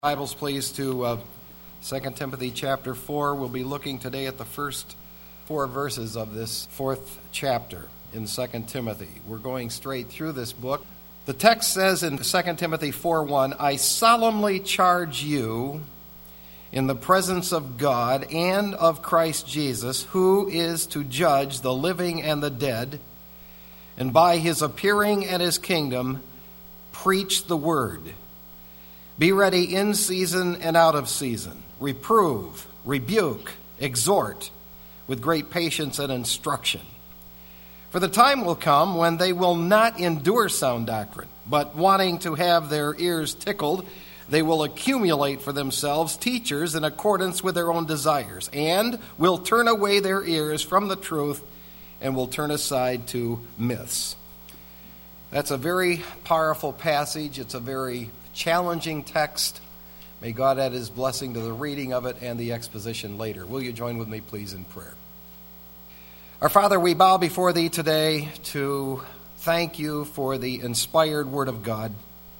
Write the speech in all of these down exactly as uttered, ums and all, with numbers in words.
Bibles, please, to uh, Second Timothy chapter four. We'll be looking today at the first four verses of this fourth chapter in Second Timothy. We're going straight through this book. The text says in Second Timothy four one, I solemnly charge you in the presence of God and of Christ Jesus, who is to judge the living and the dead, and by his appearing and his kingdom, preach the word. Be ready in season and out of season. Reprove, rebuke, exhort with great patience and instruction. For the time will come when they will not endure sound doctrine, but wanting to have their ears tickled, they will accumulate for themselves teachers in accordance with their own desires, and will turn away their ears from the truth and will turn aside to myths. That's a very powerful passage. It's a very challenging text. May God add his blessing to the reading of it and the exposition later. Will you join with me, please, in prayer? Our Father, we bow before thee today to thank you for the inspired word of God.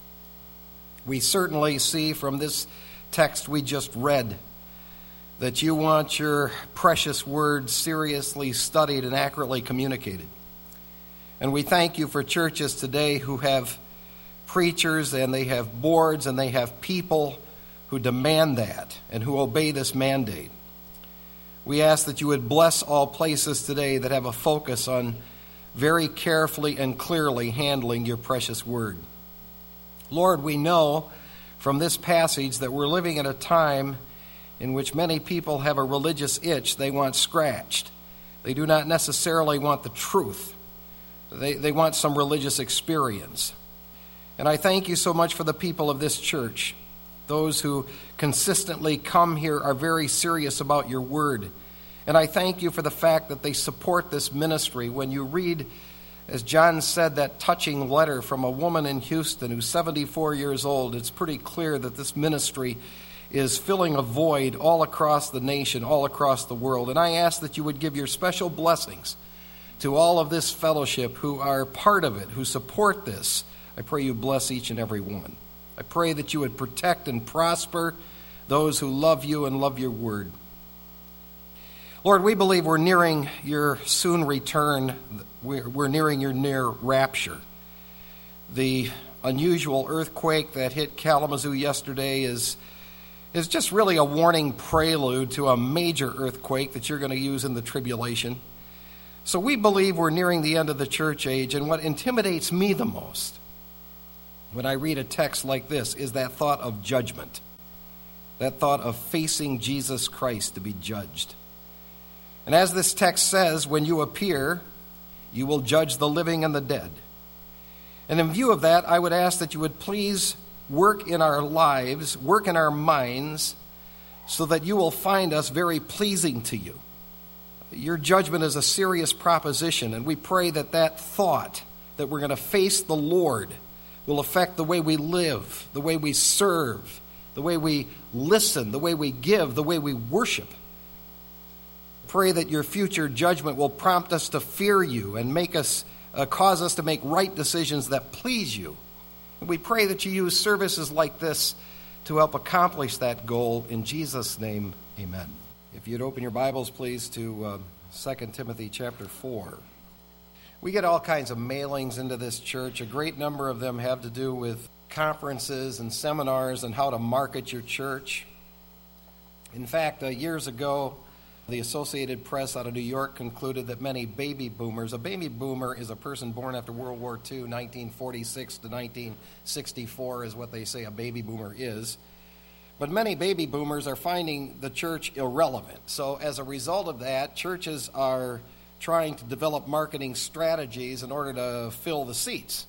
We certainly see from this text we just read that you want your precious word seriously studied and accurately communicated. And we thank you for churches today who have preachers and they have boards and they have people who demand that and who obey this mandate. We ask that you would bless all places today that have a focus on very carefully and clearly handling your precious word. Lord, we know from this passage that we're living in a time in which many people have a religious itch they want scratched. They do not necessarily want the truth. They, they want some religious experience. And I thank you so much for the people of this church. Those who consistently come here are very serious about your word. And I thank you for the fact that they support this ministry. When you read, as John said, that touching letter from a woman in Houston who's seventy-four years old, it's pretty clear that this ministry is filling a void all across the nation, all across the world. And I ask that you would give your special blessings to all of this fellowship who are part of it, who support this. I pray you bless each and every one. I pray that you would protect and prosper those who love you and love your word. Lord, we believe we're nearing your soon return. We're, we're nearing your near rapture. The unusual earthquake that hit Kalamazoo yesterday is, is just really a warning prelude to a major earthquake that you're going to use in the tribulation. So we believe we're nearing the end of the church age, and what intimidates me the most when I read a text like this is that thought of judgment, that thought of facing Jesus Christ to be judged. And as this text says, when you appear, you will judge the living and the dead. And in view of that, I would ask that you would please work in our lives, work in our minds, so that you will find us very pleasing to you. Your judgment is a serious proposition, and we pray that that thought, that we're going to face the Lord, will affect the way we live, the way we serve, the way we listen, the way we give, the way we worship. Pray that your future judgment will prompt us to fear you and make us uh, cause us to make right decisions that please you. And we pray that you use services like this to help accomplish that goal. In Jesus' name, amen. If you'd open your Bibles, please, to uh, Second Timothy chapter four. We get all kinds of mailings into this church. A great number of them have to do with conferences and seminars and how to market your church. In fact, uh, years ago, the Associated Press out of New York concluded that many baby boomers, a baby boomer is a person born after World War Two, nineteen forty-six to nineteen sixty-four is what they say a baby boomer is. But many baby boomers are finding the church irrelevant. So as a result of that, churches are trying to develop marketing strategies in order to fill the seats.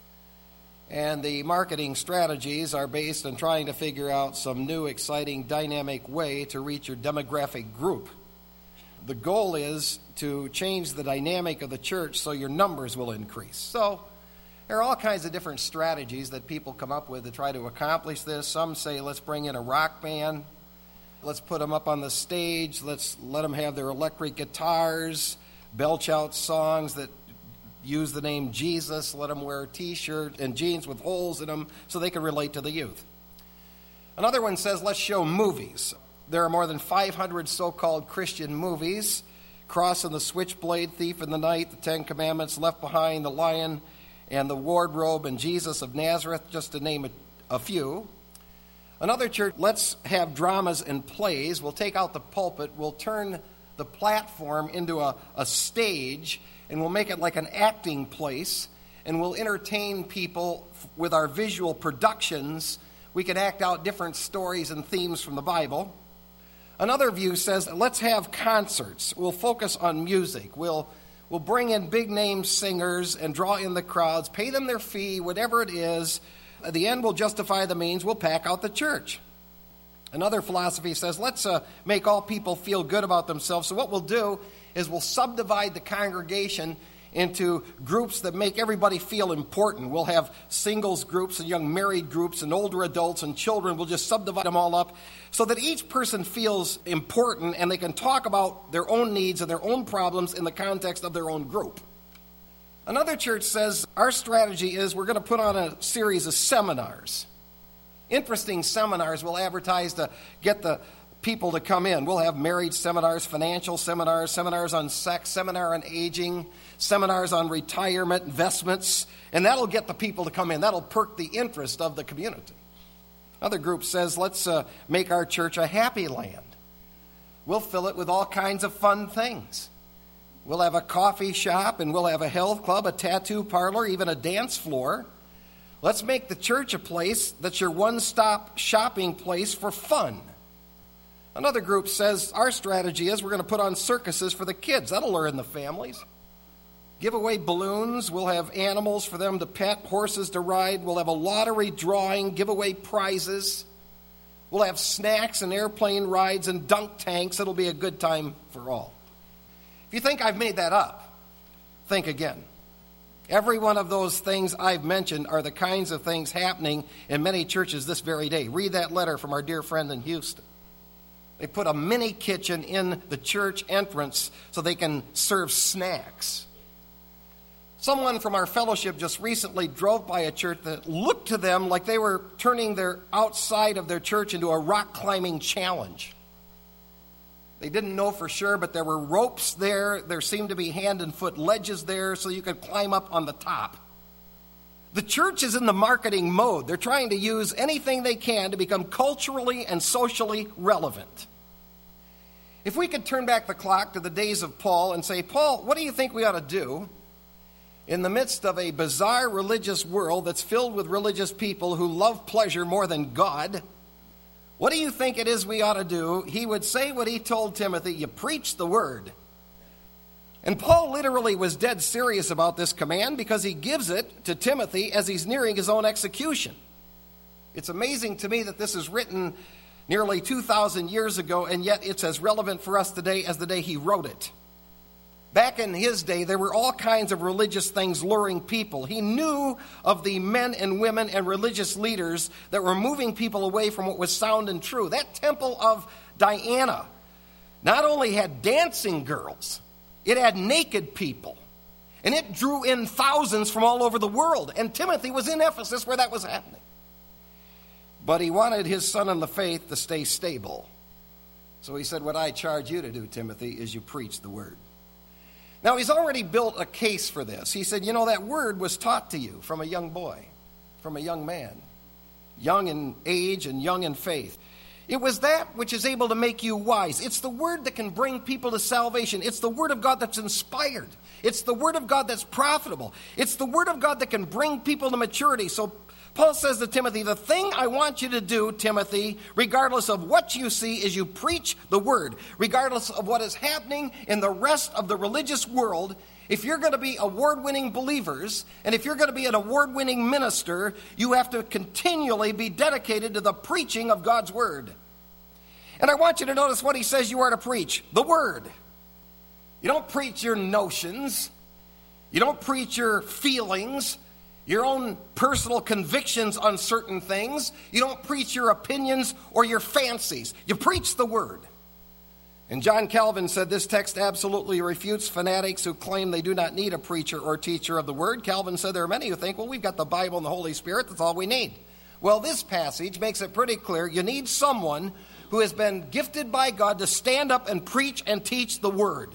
And the marketing strategies are based on trying to figure out some new, exciting, dynamic way to reach your demographic group. The goal is to change the dynamic of the church so your numbers will increase. So there are all kinds of different strategies that people come up with to try to accomplish this. Some say, let's bring in a rock band. Let's put them up on the stage. Let's let them have their electric guitars, belch out songs that use the name Jesus. Let them wear a T-shirt and jeans with holes in them so they can relate to the youth. Another one says, let's show movies. There are more than five hundred so-called Christian movies: Cross and the Switchblade, Thief in the Night, The Ten Commandments, Left Behind, The Lion and the Wardrobe, and Jesus of Nazareth, just to name a, a few. Another church, let's have dramas and plays. We'll take out the pulpit, we'll turn the platform into a, a stage, and we'll make it like an acting place, and we'll entertain people with our visual productions. We can act out different stories and themes from the Bible. Another view says, let's have concerts. We'll focus on music. We'll, we'll bring in big-name singers and draw in the crowds, pay them their fee, whatever it is. The end will justify the means. We'll pack out the church. Another philosophy says, let's uh, make all people feel good about themselves. So what we'll do is we'll subdivide the congregation into groups that make everybody feel important. We'll have singles groups and young married groups and older adults and children. We'll just subdivide them all up so that each person feels important and they can talk about their own needs and their own problems in the context of their own group. Another church says our strategy is we're going to put on a series of seminars. Interesting seminars we'll advertise to get the people to come in. We'll have marriage seminars, financial seminars, seminars on sex, seminar on aging, seminars on retirement, investments, and that'll get the people to come in. That'll perk the interest of the community. Another group says, let's uh, make our church a happy land. We'll fill it with all kinds of fun things. We'll have a coffee shop, and we'll have a health club, a tattoo parlor, even a dance floor. Let's make the church a place that's your one-stop shopping place for fun. Another group says our strategy is we're going to put on circuses for the kids. That'll lure in the families. Give away balloons. We'll have animals for them to pet, horses to ride. We'll have a lottery drawing, give away prizes. We'll have snacks and airplane rides and dunk tanks. It'll be a good time for all. If you think I've made that up, think again. Every one of those things I've mentioned are the kinds of things happening in many churches this very day. Read that letter from our dear friend in Houston. They put a mini kitchen in the church entrance so they can serve snacks. Someone from our fellowship just recently drove by a church that looked to them like they were turning their outside of their church into a rock climbing challenge. They didn't know for sure, but there were ropes there. There seemed to be hand and foot ledges there so you could climb up on the top. The church is in the marketing mode. They're trying to use anything they can to become culturally and socially relevant. If we could turn back the clock to the days of Paul and say, Paul, what do you think we ought to do in the midst of a bizarre religious world that's filled with religious people who love pleasure more than God? What do you think it is we ought to do? He would say what he told Timothy, you preach the word. And Paul literally was dead serious about this command because he gives it to Timothy as he's nearing his own execution. It's amazing to me that this is written nearly two thousand years ago, and yet it's as relevant for us today as the day he wrote it. Back in his day, there were all kinds of religious things luring people. He knew of the men and women and religious leaders that were moving people away from what was sound and true. That temple of Diana not only had dancing girls, it had naked people, and it drew in thousands from all over the world. And Timothy was in Ephesus where that was happening. But he wanted his son in the faith to stay stable. So he said, what I charge you to do, Timothy, is you preach the word. Now, he's already built a case for this. He said, you know, that word was taught to you from a young boy, from a young man, young in age and young in faith. It was that which is able to make you wise. It's the word that can bring people to salvation. It's the word of God that's inspired. It's the word of God that's profitable. It's the word of God that can bring people to maturity. So Paul says to Timothy, the thing I want you to do, Timothy, regardless of what you see, is you preach the word. Regardless of what is happening in the rest of the religious world, if you're going to be award-winning believers, and if you're going to be an award-winning minister, you have to continually be dedicated to the preaching of God's word. And I want you to notice what he says you are to preach, the word. You don't preach your notions. You don't preach your feelings, your own personal convictions on certain things. You don't preach your opinions or your fancies. You preach the word. And John Calvin said this text absolutely refutes fanatics who claim they do not need a preacher or teacher of the word. Calvin said there are many who think, well, we've got the Bible and the Holy Spirit. That's all we need. Well, this passage makes it pretty clear you need someone who has been gifted by God to stand up and preach and teach the word.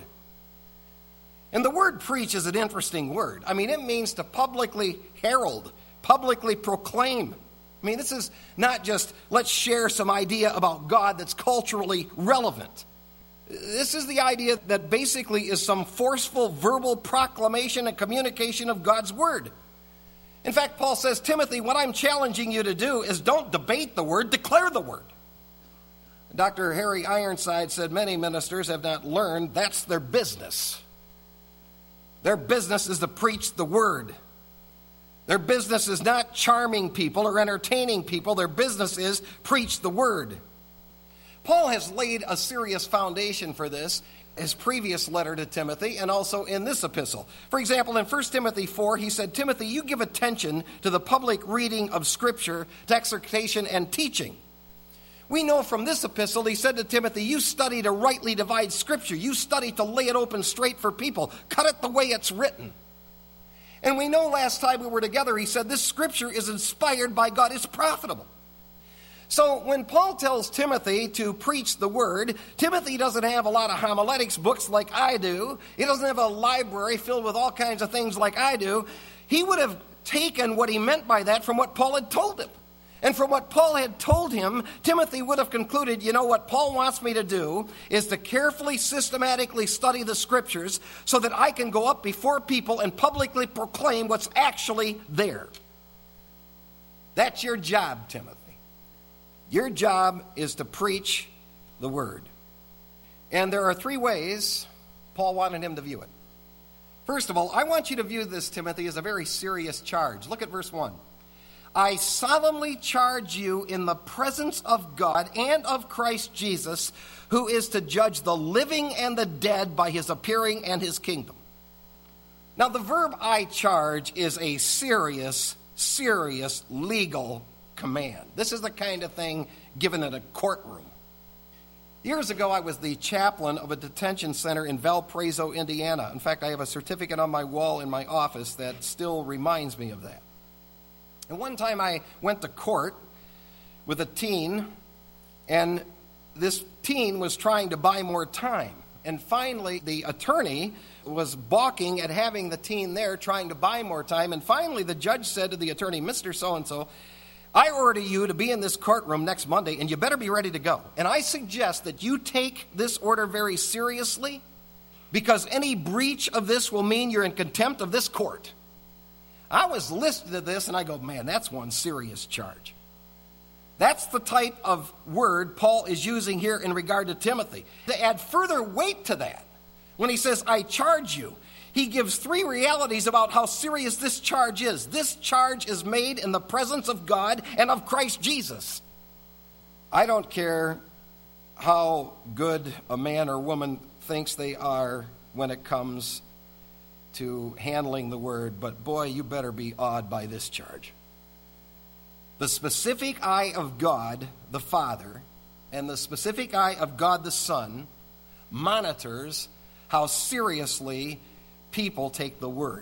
And the word preach is an interesting word. I mean, it means to publicly herald, publicly proclaim. I mean, this is not just let's share some idea about God that's culturally relevant. This is the idea that basically is some forceful verbal proclamation and communication of God's word. In fact, Paul says, Timothy, what I'm challenging you to do is don't debate the word, declare the word. Doctor Harry Ironside said many ministers have not learned that's their business. Their business is to preach the word. Their business is not charming people or entertaining people. Their business is preach the word. Paul has laid a serious foundation for this in his previous letter to Timothy and also in this epistle. For example, in First Timothy four, he said, Timothy, you give attention to the public reading of Scripture, to exhortation and teaching. We know from this epistle, he said to Timothy, you study to rightly divide Scripture. You study to lay it open straight for people. Cut it the way it's written. And we know last time we were together, he said this Scripture is inspired by God. It's profitable. So when Paul tells Timothy to preach the word, Timothy doesn't have a lot of homiletics books like I do. He doesn't have a library filled with all kinds of things like I do. He would have taken what he meant by that from what Paul had told him. And from what Paul had told him, Timothy would have concluded, you know, what Paul wants me to do is to carefully, systematically study the Scriptures so that I can go up before people and publicly proclaim what's actually there. That's your job, Timothy. Your job is to preach the word. And there are three ways Paul wanted him to view it. First of all, I want you to view this, Timothy, as a very serious charge. Look at verse one. I solemnly charge you in the presence of God and of Christ Jesus, who is to judge the living and the dead by his appearing and his kingdom. Now, the verb I charge is a serious, serious legal command. This is the kind of thing given in a courtroom. Years ago, I was the chaplain of a detention center in Valparaiso, Indiana. In fact, I have a certificate on my wall in my office that still reminds me of that. And one time I went to court with a teen, and this teen was trying to buy more time. And finally, the attorney was balking at having the teen there trying to buy more time. And finally, the judge said to the attorney, Mister So-and-so, I order you to be in this courtroom next Monday, and you better be ready to go. And I suggest that you take this order very seriously, because any breach of this will mean you're in contempt of this court. I was listening to this, and I go, man, that's one serious charge. That's the type of word Paul is using here in regard to Timothy. To add further weight to that, when he says, I charge you, he gives three realities about how serious this charge is. This charge is made in the presence of God and of Christ Jesus. I don't care how good a man or woman thinks they are when it comes to handling the word, but boy, you better be awed by this charge. The specific eye of God the Father and the specific eye of God the Son monitors how seriously people take the word.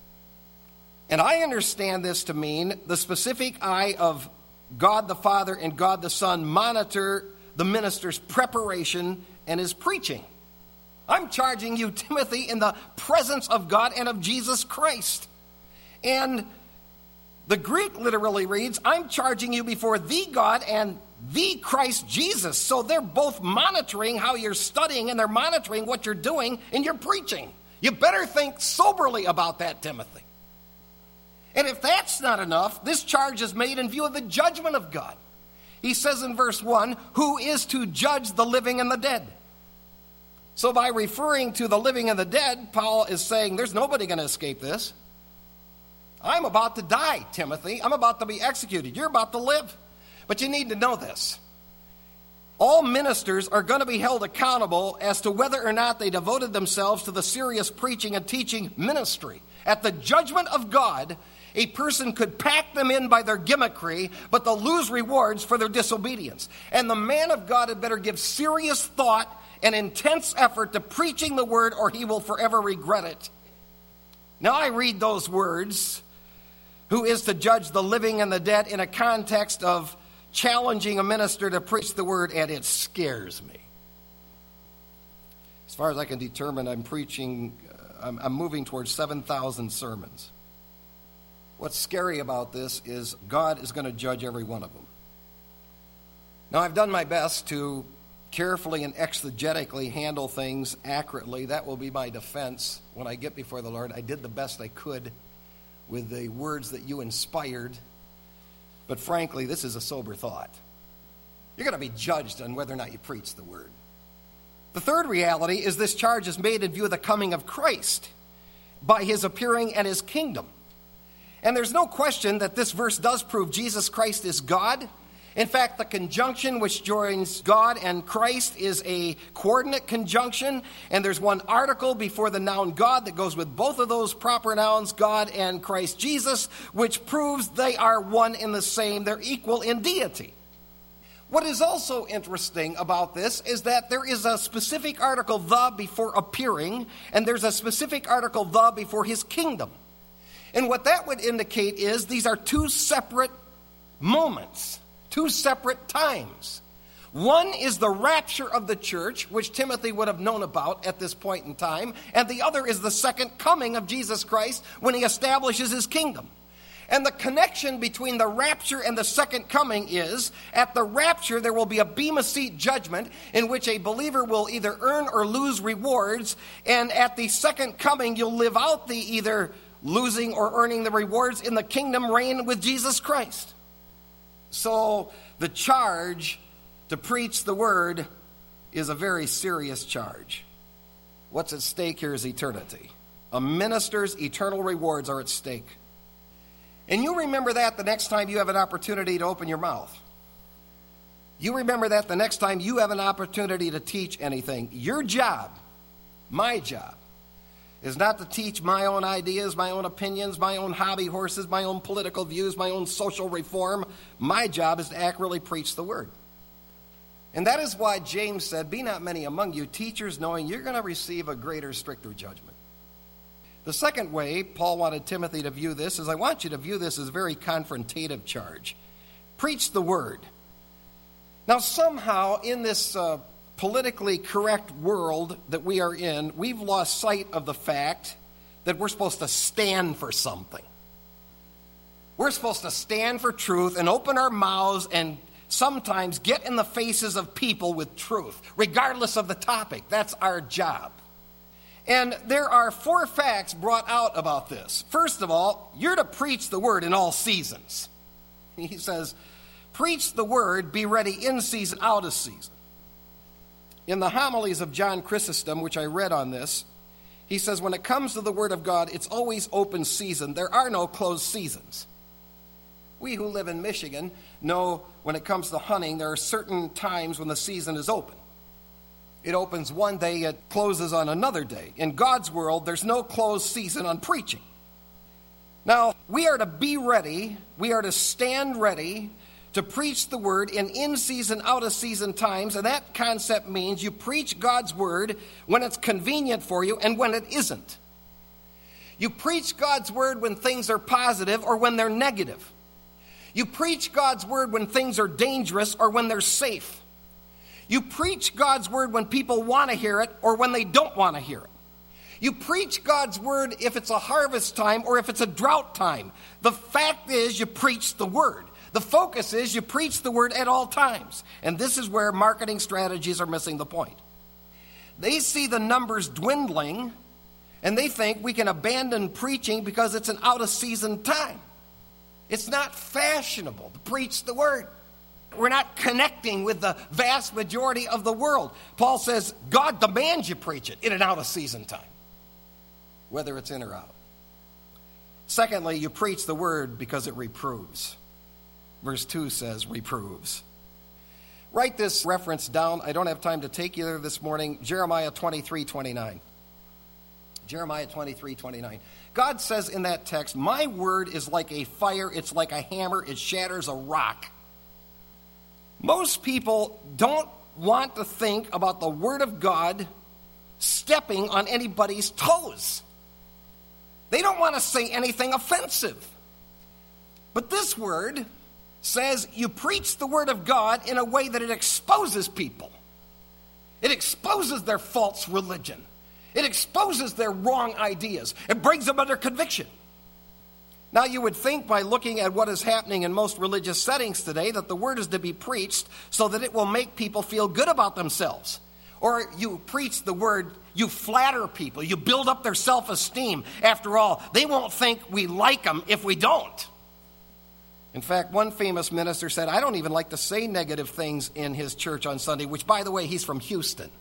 And I understand this to mean the specific eye of God the Father and God the Son monitor the minister's preparation and his preaching. I'm charging you, Timothy, in the presence of God and of Jesus Christ. And the Greek literally reads, I'm charging you before the God and the Christ Jesus. So they're both monitoring how you're studying, and they're monitoring what you're doing in your preaching. You better think soberly about that, Timothy. And if that's not enough, this charge is made in view of the judgment of God. He says in verse one, who is to judge the living and the dead. So by referring to the living and the dead, Paul is saying there's nobody going to escape this. I'm about to die, Timothy. I'm about to be executed. You're about to live. But you need to know this. All ministers are going to be held accountable as to whether or not they devoted themselves to the serious preaching and teaching ministry. At the judgment of God, a person could pack them in by their gimmickry, but they'll lose rewards for their disobedience. And the man of God had better give serious thought and intense effort to preaching the word, or he will forever regret it. Now I read those words who is to judge the living and the dead in a context of challenging a minister to preach the word, and it scares me. As far as I can determine, I'm preaching, uh, I'm, I'm moving towards seven thousand sermons. What's scary about this is God is going to judge every one of them. Now, I've done my best to carefully and exegetically handle things accurately. That will be my defense when I get before the Lord. I did the best I could with the words that you inspired. But frankly, this is a sober thought. You're going to be judged on whether or not you preach the word. The third reality is this charge is made in view of the coming of Christ by his appearing and his kingdom. And there's no question that this verse does prove Jesus Christ is God. In fact, the conjunction which joins God and Christ is a coordinate conjunction, and there's one article before the noun God that goes with both of those proper nouns, God and Christ Jesus, which proves they are one in the same. They're equal in deity. What is also interesting about this is that there is a specific article, the, before appearing, and there's a specific article, the, before his kingdom. And what that would indicate is these are two separate moments. Two separate times. One is the rapture of the church, which Timothy would have known about at this point in time, and the other is the second coming of Jesus Christ when he establishes his kingdom. And the connection between the rapture and the second coming is, at the rapture there will be a bema seat judgment in which a believer will either earn or lose rewards, and at the second coming you'll live out the either losing or earning the rewards in the kingdom reign with Jesus Christ. So the charge to preach the word is a very serious charge. What's at stake here is eternity. A minister's eternal rewards are at stake. And you remember that the next time you have an opportunity to open your mouth. You remember that the next time you have an opportunity to teach anything. Your job, my job, is not to teach my own ideas, my own opinions, my own hobby horses, my own political views, my own social reform. My job is to accurately preach the word. And that is why James said, be not many among you teachers, knowing you're going to receive a greater, stricter judgment. The second way Paul wanted Timothy to view this is I want you to view this as a very confrontative charge. Preach the word. Now somehow in this uh, politically correct world that we are in, we've lost sight of the fact that we're supposed to stand for something. We're supposed to stand for truth and open our mouths and sometimes get in the faces of people with truth, regardless of the topic. That's our job. And there are four facts brought out about this. First of all, you're to preach the word in all seasons. He says, preach the word, be ready in season, out of season. In the homilies of John Chrysostom, which I read on this, he says, when it comes to the word of God, it's always open season. There are no closed seasons. We who live in Michigan know when it comes to hunting, there are certain times when the season is open. It opens one day, it closes on another day. In God's world, there's no closed season on preaching. Now, we are to be ready, we are to stand ready to preach the word in in-season, out-of-season times, and that concept means you preach God's word when it's convenient for you and when it isn't. You preach God's word when things are positive or when they're negative. You preach God's word when things are dangerous or when they're safe. You preach God's word when people want to hear it or when they don't want to hear it. You preach God's word if it's a harvest time or if it's a drought time. The fact is you preach the word. The focus is you preach the word at all times. And this is where marketing strategies are missing the point. They see the numbers dwindling, and they think we can abandon preaching because it's an out-of-season time. It's not fashionable to preach the word. We're not connecting with the vast majority of the world. Paul says God demands you preach it in an out-of-season time, whether it's in or out. Secondly, you preach the word because it reproves. Verse two says, reproves. Write this reference down. I don't have time to take you there this morning. Jeremiah twenty-three twenty-nine. Jeremiah twenty-three twenty-nine. God says in that text, my word is like a fire, it's like a hammer, it shatters a rock. Most people don't want to think about the word of God stepping on anybody's toes. They don't want to say anything offensive. But this word says you preach the word of God in a way that it exposes people. It exposes their false religion. It exposes their wrong ideas. It brings them under conviction. Now, you would think by looking at what is happening in most religious settings today that the word is to be preached so that it will make people feel good about themselves. Or you preach the word, you flatter people, you build up their self-esteem. After all, they won't think we like them if we don't. In fact, one famous minister said, I don't even like to say negative things in his church on Sunday, which, by the way, he's from Houston.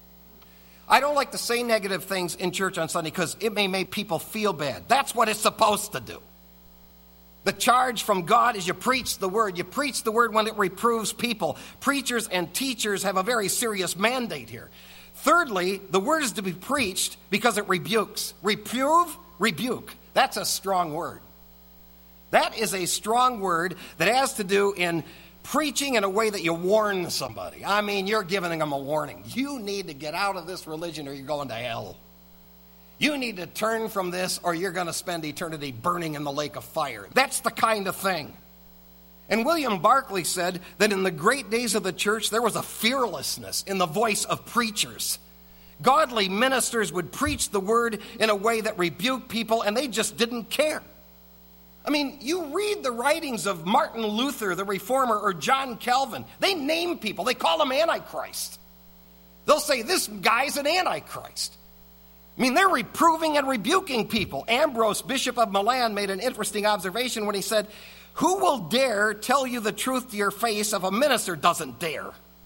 I don't like to say negative things in church on Sunday because it may make people feel bad. That's what it's supposed to do. The charge from God is you preach the word. You preach the word when it reproves people. Preachers and teachers have a very serious mandate here. Thirdly, the word is to be preached because it rebukes. Reprove, rebuke. That's a strong word. That is a strong word that has to do in preaching in a way that you warn somebody. I mean, you're giving them a warning. You need to get out of this religion or you're going to hell. You need to turn from this or you're going to spend eternity burning in the lake of fire. That's the kind of thing. And William Barclay said that in the great days of the church, there was a fearlessness in the voice of preachers. Godly ministers would preach the word in a way that rebuked people, and they just didn't care. I mean, you read the writings of Martin Luther, the Reformer, or John Calvin. They name people. They call them Antichrist. They'll say, this guy's an Antichrist. I mean, they're reproving and rebuking people. Ambrose, Bishop of Milan, made an interesting observation when he said, who will dare tell you the truth to your face if a minister doesn't dare?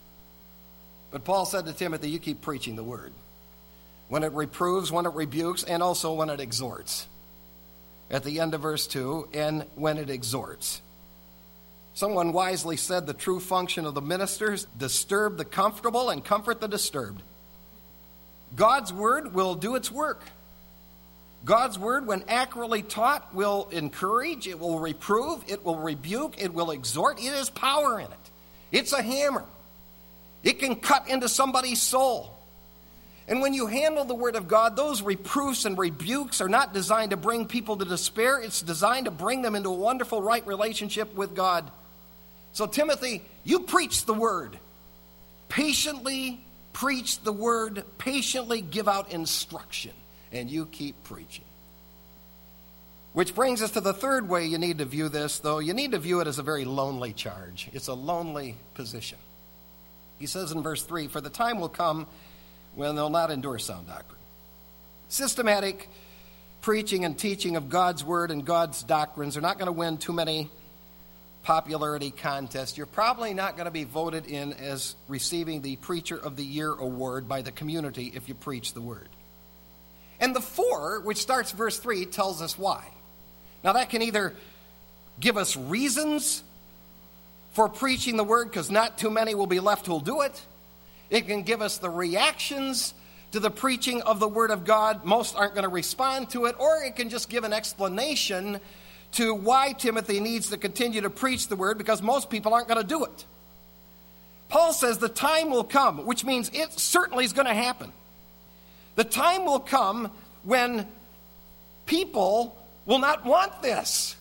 But Paul said to Timothy, you keep preaching the word. When it reproves, when it rebukes, and also when it exhorts. At the end of verse two, and when it exhorts. Someone wisely said the true function of the ministers, disturb the comfortable and comfort the disturbed. God's word will do its work. God's word, when accurately taught, will encourage, it will reprove, it will rebuke, it will exhort. It has power in it. It's a hammer. It can cut into somebody's soul. And when you handle the word of God, those reproofs and rebukes are not designed to bring people to despair. It's designed to bring them into a wonderful, right relationship with God. So, Timothy, you preach the word. Patiently preach the word. Patiently give out instruction. And you keep preaching. Which brings us to the third way you need to view this, though. You need to view it as a very lonely charge. It's a lonely position. He says in verse three, for the time will come when they'll not endure sound doctrine. Systematic preaching and teaching of God's word and God's doctrines are not going to win too many popularity contests. You're probably not going to be voted in as receiving the Preacher of the Year award by the community if you preach the word. And the four, which starts verse three, tells us why. Now that can either give us reasons for preaching the word, because not too many will be left who'll do it. It can give us the reactions to the preaching of the word of God. Most aren't going to respond to it. Or it can just give an explanation to why Timothy needs to continue to preach the word, because most people aren't going to do it. Paul says the time will come, which means it certainly is going to happen. The time will come when people will not want this.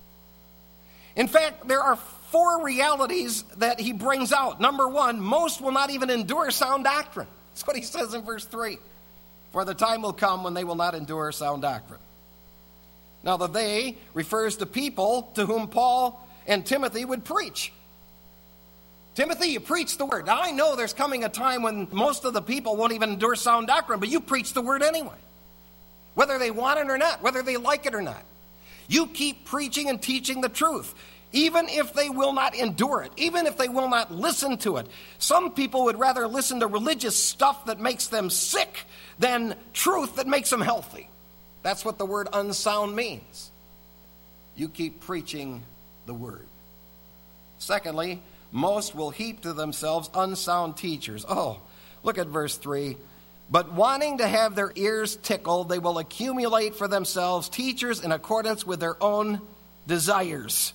In fact, there are four realities that he brings out. Number one, most will not even endure sound doctrine. That's what he says in verse three. For the time will come when they will not endure sound doctrine. Now, the they refers to people to whom Paul and Timothy would preach. Timothy, you preach the word. Now, I know there's coming a time when most of the people won't even endure sound doctrine, but you preach the word anyway. Whether they want it or not, whether they like it or not. You keep preaching and teaching the truth, even if they will not endure it, even if they will not listen to it. Some people would rather listen to religious stuff that makes them sick than truth that makes them healthy. That's what the word unsound means. You keep preaching the word. Secondly, most will heap to themselves unsound teachers. Oh, look at verse three. But wanting to have their ears tickled, they will accumulate for themselves teachers in accordance with their own desires.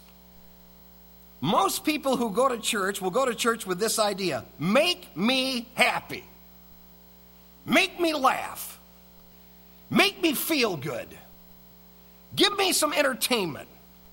Most people who go to church will go to church with this idea: make me happy. Make me laugh. Make me feel good. Give me some entertainment.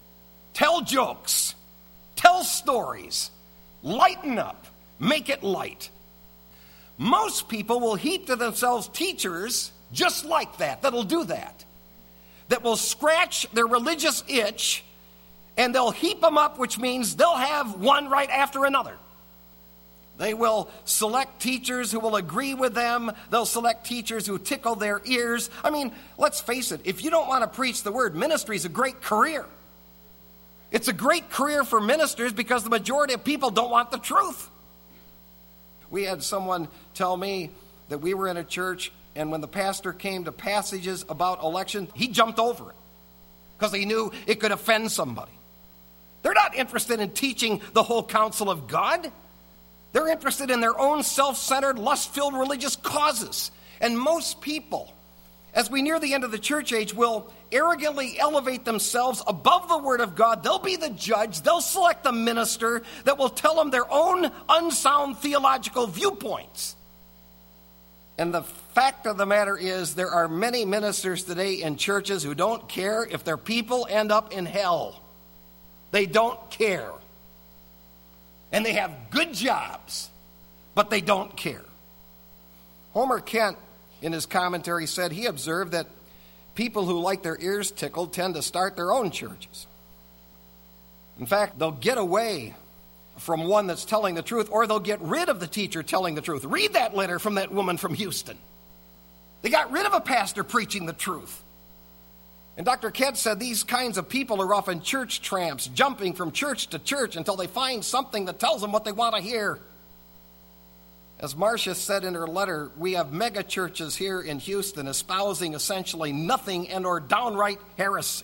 tell jokes, tell stories, lighten up, make it light. Most people will heap to themselves teachers just like that, that'll do that, that will scratch their religious itch, and they'll heap them up, which means they'll have one right after another. They will select teachers who will agree with them. They'll select teachers who tickle their ears. I mean, let's face it, if you don't want to preach the word, ministry is a great career. It's a great career for ministers because the majority of people don't want the truth. We had someone tell me that we were in a church, and when the pastor came to passages about election, he jumped over it because he knew it could offend somebody. They're not interested in teaching the whole counsel of God. They're interested in their own self-centered, lust-filled religious causes. And most people, as we near the end of the church age, will arrogantly elevate themselves above the Word of God. They'll be the judge. They'll select the minister that will tell them their own unsound theological viewpoints. And the fact of the matter is, there are many ministers today in churches who don't care if their people end up in hell. They don't care. And they have good jobs, but they don't care. Homer Kent, in his commentary, said he observed that people who like their ears tickled tend to start their own churches. In fact, they'll get away from one that's telling the truth, or they'll get rid of the teacher telling the truth. Read that letter from that woman from Houston. They got rid of a pastor preaching the truth. And Doctor Kent said these kinds of people are often church tramps, jumping from church to church until they find something that tells them what they want to hear. As Marcia said in her letter, we have mega churches here in Houston espousing essentially nothing and or downright heresy.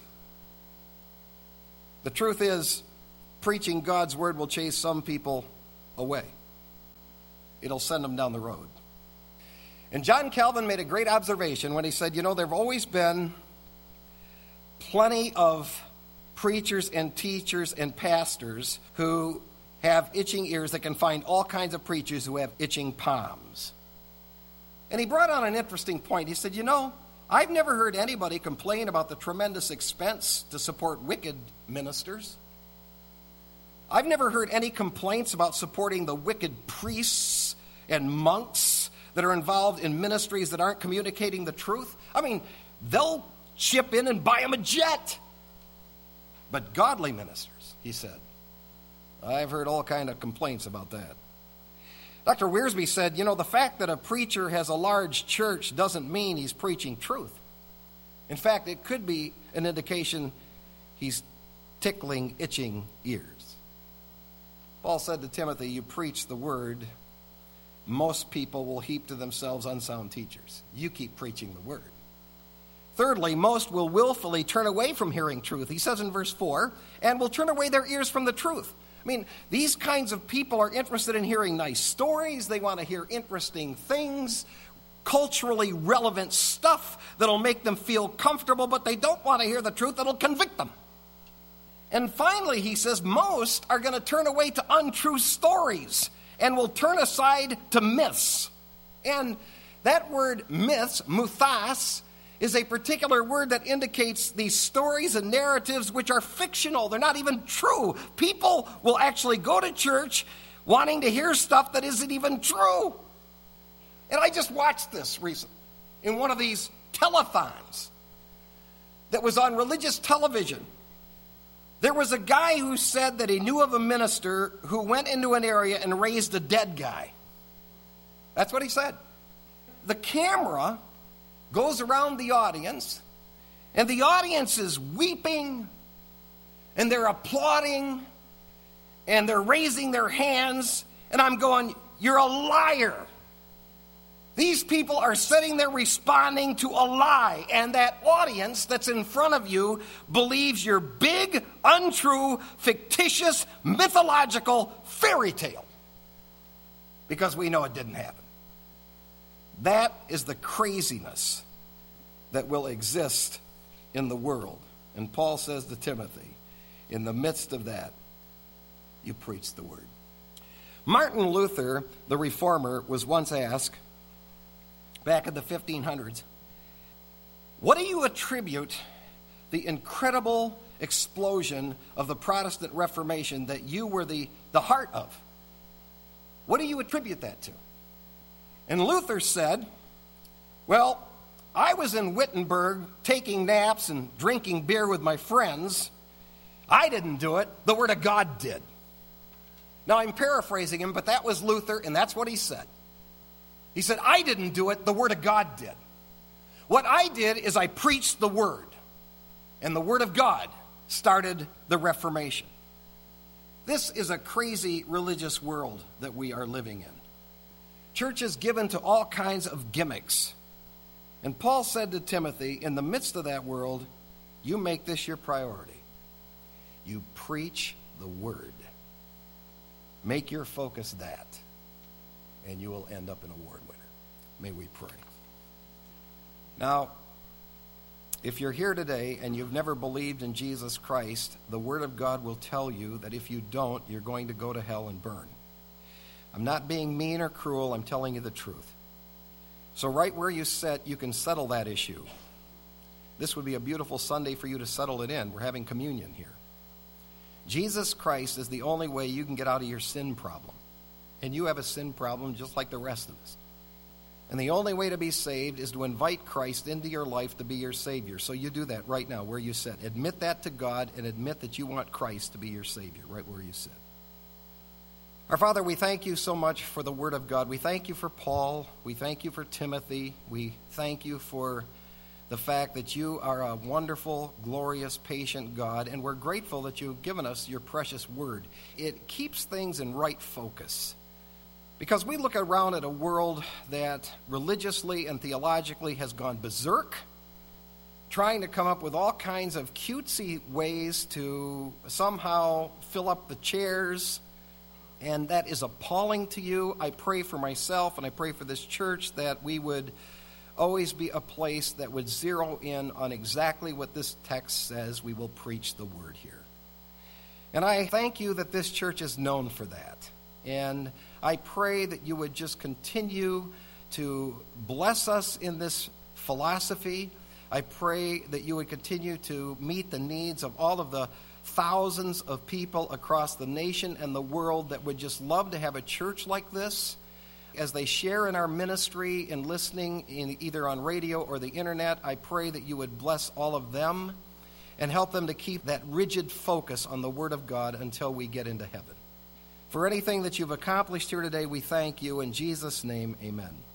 The truth is, preaching God's word will chase some people away. It'll send them down the road. And John Calvin made a great observation when he said, you know, there have always been plenty of preachers and teachers and pastors who have itching ears that can find all kinds of preachers who have itching palms. And he brought on an interesting point. He said, you know, I've never heard anybody complain about the tremendous expense to support wicked ministers. I've never heard any complaints about supporting the wicked priests and monks that are involved in ministries that aren't communicating the truth. I mean, they'll chip in and buy them a jet. But godly ministers, he said, I've heard all kind of complaints about that. Doctor Wiersbe said, you know, the fact that a preacher has a large church doesn't mean he's preaching truth. In fact, it could be an indication he's tickling itching ears. Paul said to Timothy, you preach the word. Most people will heap to themselves unsound teachers. You keep preaching the word. Thirdly, most will willfully turn away from hearing truth. He says in verse four, and will turn away their ears from the truth. I mean, these kinds of people are interested in hearing nice stories. They want to hear interesting things, culturally relevant stuff that'll make them feel comfortable, but they don't want to hear the truth that'll convict them. And finally, he says, most are going to turn away to untrue stories and will turn aside to myths. And that word myths, muthas, is a particular word that indicates these stories and narratives which are fictional. They're not even true. People will actually go to church wanting to hear stuff that isn't even true. And I just watched this recently in one of these telethons that was on religious television. There was a guy who said that he knew of a minister who went into an area and raised a dead guy. That's what he said. The camera goes around the audience, and the audience is weeping, and they're applauding, and they're raising their hands, and I'm going, you're a liar. These people are sitting there responding to a lie, and that audience that's in front of you believes your big, untrue, fictitious, mythological fairy tale, because we know it didn't happen. That is the craziness that will exist in the world. And Paul says to Timothy, in the midst of that, you preach the word. Martin Luther, the reformer, was once asked, back in the fifteen hundreds, what do you attribute the incredible explosion of the Protestant Reformation that you were the, the heart of? What do you attribute that to? And Luther said, well, I was in Wittenberg taking naps and drinking beer with my friends. I didn't do it. The Word of God did. Now, I'm paraphrasing him, but that was Luther, and that's what he said. He said, I didn't do it. The Word of God did. What I did is I preached the Word, and the Word of God started the Reformation. This is a crazy religious world that we are living in. Churches given to all kinds of gimmicks. And Paul said to Timothy, in the midst of that world, you make this your priority. You preach the Word. Make your focus that, and you will end up an award winner. May we pray. Now, if you're here today and you've never believed in Jesus Christ, the Word of God will tell you that if you don't, you're going to go to hell and burn. I'm not being mean or cruel. I'm telling you the truth. So right where you sit, you can settle that issue. This would be a beautiful Sunday for you to settle it in. We're having communion here. Jesus Christ is the only way you can get out of your sin problem. And you have a sin problem just like the rest of us. And the only way to be saved is to invite Christ into your life to be your Savior. So you do that right now where you sit. Admit that to God and admit that you want Christ to be your Savior right where you sit. Our Father, we thank you so much for the Word of God. We thank you for Paul. We thank you for Timothy. We thank you for the fact that you are a wonderful, glorious, patient God, and we're grateful that you've given us your precious Word. It keeps things in right focus. Because we look around at a world that religiously and theologically has gone berserk, trying to come up with all kinds of cutesy ways to somehow fill up the chairs, and that is appalling to you. I pray for myself and I pray for this church that we would always be a place that would zero in on exactly what this text says. We will preach the Word here. And I thank you that this church is known for that. And I pray that you would just continue to bless us in this philosophy. I pray that you would continue to meet the needs of all of the thousands of people across the nation and the world that would just love to have a church like this. As they share in our ministry and listening in either on radio or the internet, I pray that you would bless all of them and help them to keep that rigid focus on the Word of God until we get into heaven. For anything that you've accomplished here today, we thank you. In Jesus' name, amen.